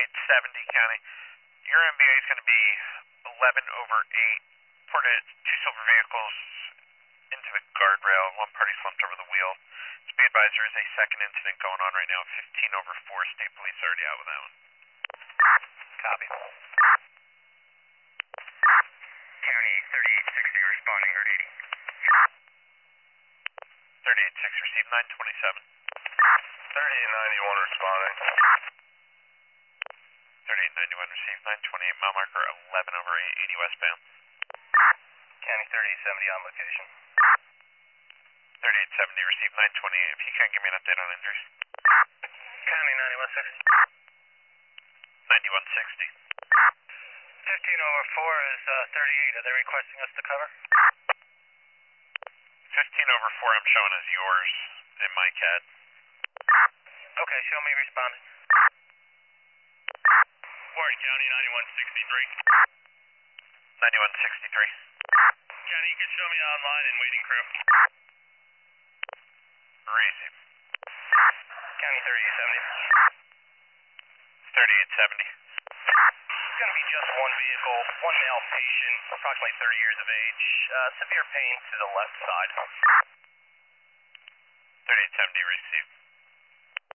3870 County. Your MBA is going to be 11 over 8. Reported 2 silver vehicles into the guardrail. One party slumped over the wheel. Speed advisor is a second incident going on right now. 15 over 4. State police already out with that one. Copy. County 3860 responding, or 80. 38-6 received 927. 3891 responding. 3891 received 928. Mile marker 11 over 8. 80 westbound. County 3870 on location. 3870 received 928. If you can't give me an update on injuries. County 9160. 9160. 15 over 4 is 38. Are they requesting us to cover? 15 over 4 I'm showing as yours in my CAD. Okay, show me responding. Warren County 9163. 9163. County, you can show me online and waiting crew. Receive. County 3870. 3870. It's going to be just one vehicle, one male patient, approximately 30 years of age, severe pain to the left side. 3870 received.